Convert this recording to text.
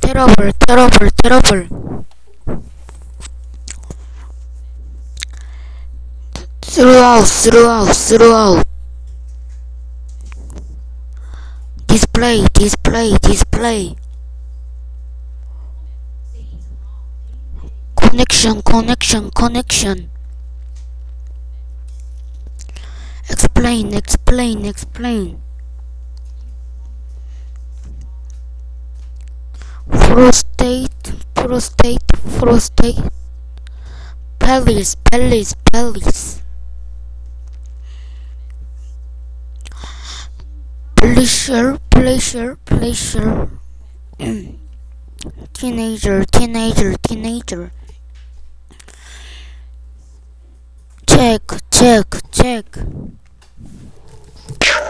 terrible, terrible, terrible. Throughout, throughout, throughout. Display, display, display. Connection, connection, connection. Explain, explain, explain. Prostate, prostate, prostate. Palace, palace, palace. Pleasure, pleasure, pleasure. Teenager, teenager, teenager. Check, check, check.